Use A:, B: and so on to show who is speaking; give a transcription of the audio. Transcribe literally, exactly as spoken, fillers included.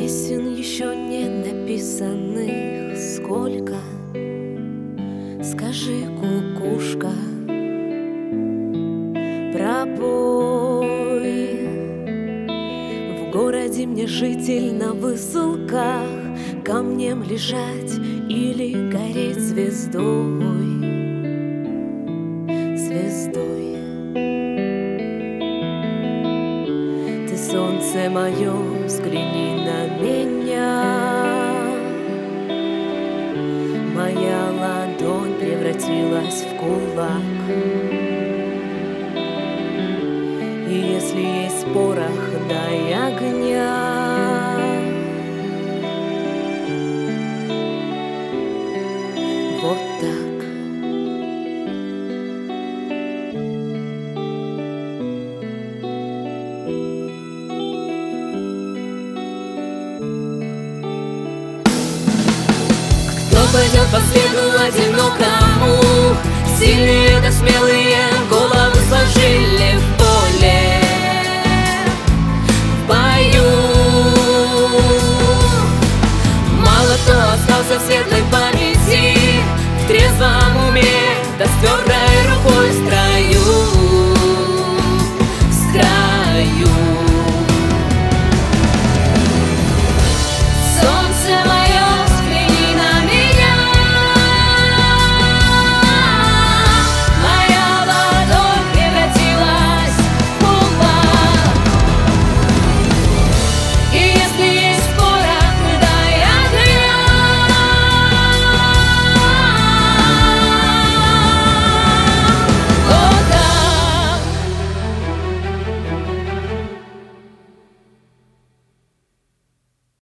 A: Песен еще не написанных сколько. Скажи, кукушка, пропой. В городе мне житель на высылках, камнем лежать или гореть звездой. Звездой. Ты, солнце мое, взгляни на меня. Моя ладонь превратилась в кулак. И если есть порох, дай огня. Вот так. Кто пойдет по следу одинокому? Сильные да смелые